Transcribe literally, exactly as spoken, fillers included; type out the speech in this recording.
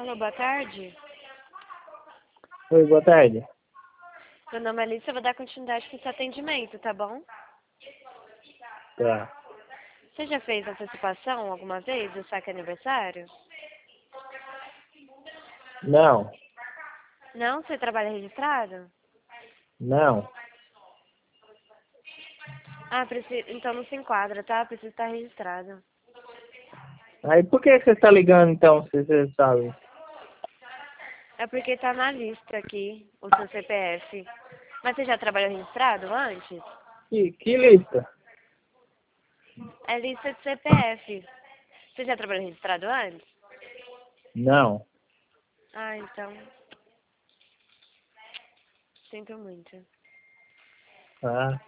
Alô, boa tarde. Oi, boa tarde. Meu nome é Alice, eu vou dar continuidade com esse atendimento, tá bom? Tá. Você já fez antecipação alguma vez do saque aniversário? Não, Não? Você trabalha registrado? não. Ah, preci... então não se enquadra, tá? Precisa estar registrado. Aí por que você está ligando então, se você sabe? É porque tá na lista aqui, o seu C P F. Mas você já trabalhou registrado antes? Que, que lista? É lista de C P F. Você já trabalhou registrado antes? Não. Ah, então. Sinto muito. Ah.